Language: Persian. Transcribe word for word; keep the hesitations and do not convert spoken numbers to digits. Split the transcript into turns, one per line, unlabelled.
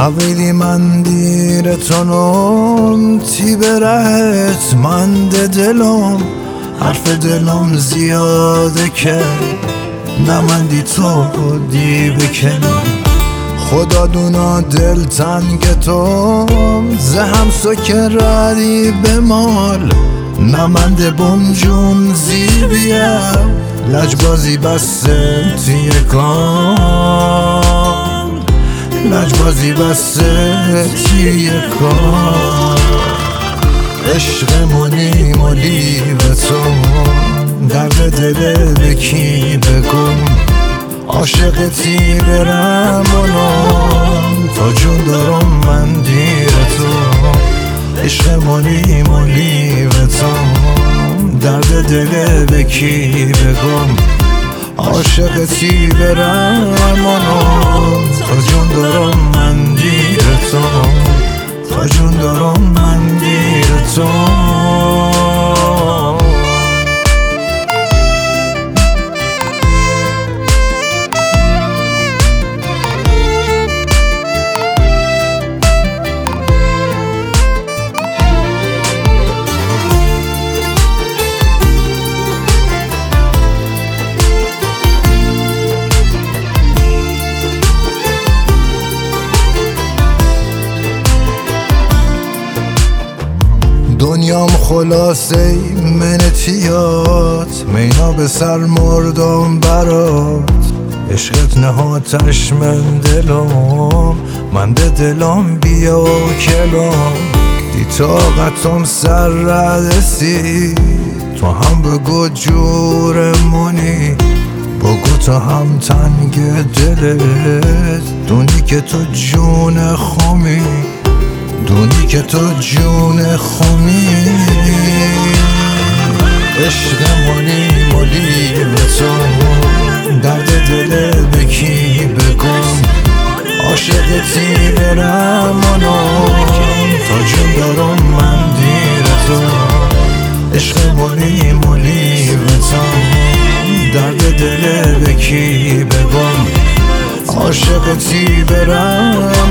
حویلی من دیرتونم تی برهت من ده دلم حرف دلم زیاده که نمندی تو دی بکنم خدا دونا دل تنگ تو زهم سکراری به مال نمنده بونجون زیر بیا لجبازی بسته توی کام لجبازی بسته توی کام عشقمونی مالی به تو درد دل بکی بگم عاشقتی برم اونم تا جون دارم من دیر تو عشقمونی مالی به تو درد دل بکی بگم عاشقتی برم اونم تا جون دارم من دیر تو تا جون دارم من دیر تو دنیام خلاصه منتیات مینا به سر مردم برات عشقت نهاتش من دلم من به دلم بیا و کلم دی طاقتم سر ردسی تو هم بگو جورمونی بگو تو هم تنگ دلت دونی که تو جون خومی دونی که تو جون خومی عشقمونی مالی به تو درد دل بکی بگم عاشقتی برم اونم تا جون دارم من دیر تو عشقمونی مالی به تو درد دل بکی بگم عاشقتی برم